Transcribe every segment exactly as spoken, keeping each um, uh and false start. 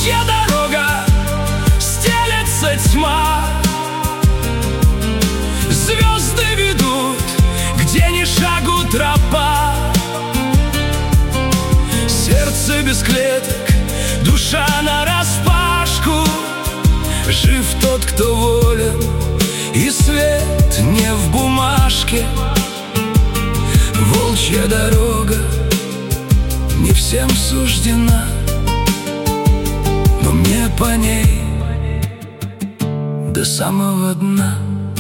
Волчья дорога, стелется тьма, звезды ведут, где ни шагу тропа. Сердце без клеток, душа нараспашку. Жив тот, кто волен, и свет не в бумажке. Волчья дорога не всем суждена, но мне по ней до самого дна.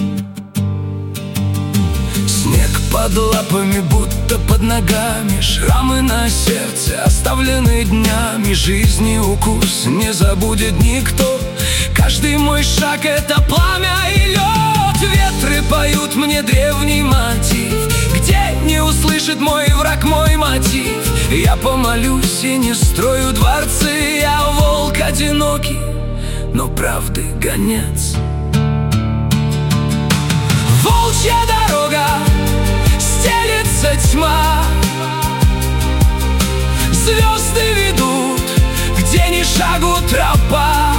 Снег под лапами, будто под ногами, шрамы на сердце, оставлены днями. Жизни укус не забудет никто. Каждый мой шаг — это пламя и лед. Ветры поют мне древний мотив, где не услышит мой враг мой мотив. Я помолюсь и не строю дворцы. Я волк одинокий, но правды гонец. Волчья дорога, стелется тьма, звезды ведут, где ни шагу тропа.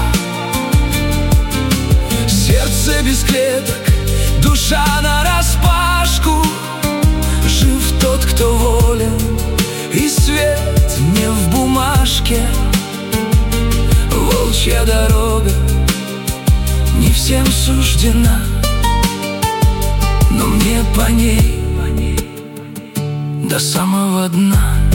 Сердце без клеток, душа нараспашку. Жив тот, кто волен, и свет не в бумажке. Волчья дорога не всем суждена, но мне по ней до самого дна.